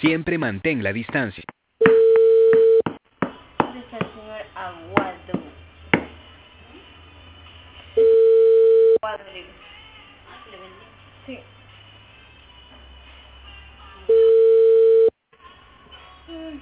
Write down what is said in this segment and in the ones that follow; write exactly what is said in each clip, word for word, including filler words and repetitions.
Siempre mantén la distancia. ¿Dónde está el señor Aguado? Aguado, le digo. Ah, ¿le vendí? Sí. Mm.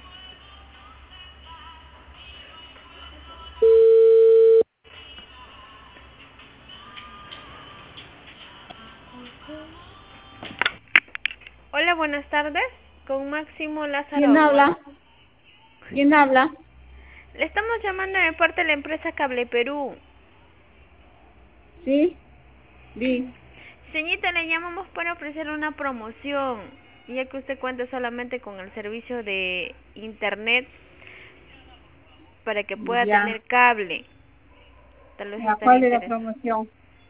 Hola, buenas tardes. Con Máximo Lázaro ¿Quién Aguado. habla? ¿Quién habla? Le estamos llamando de parte de la empresa Cable Perú. Sí, sí, Señorita, le llamamos para ofrecer una promoción, ya que usted cuenta solamente con el servicio de internet para que pueda ya. tener cable. Tal vez ¿A estaría cuál de la interesado. promoción?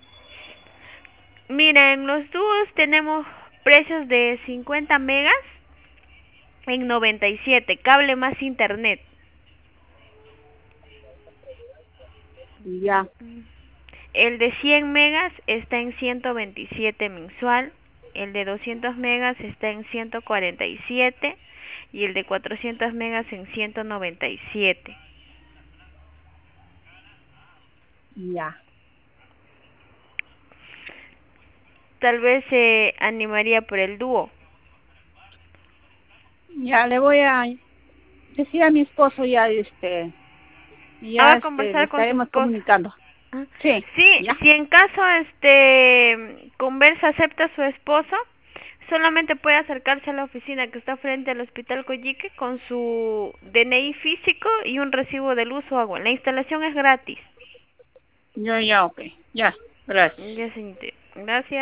Mira, en los dúos tenemos precios de cincuenta megas en noventa y siete, cable más internet. Ya, El de cien megas está en ciento veintisiete mensual, el de doscientos megas está en ciento cuarenta y siete y el de cuatrocientos megas en ciento noventa y siete. ya. Tal vez se animaría por el dúo. Ya le voy a decir a mi esposo ya, este, Ah, va ya, a este, le conversar con su estaremos esposa. comunicando. Ah, Sí, sí, ya, si en caso este conversa acepta a su esposo, solamente puede acercarse a la oficina que está frente al Hospital Coyique con su D N I físico y un recibo de luz o agua. La instalación es gratis. yo ya, ok, ya, gracias. Ya, señorita. Gracias.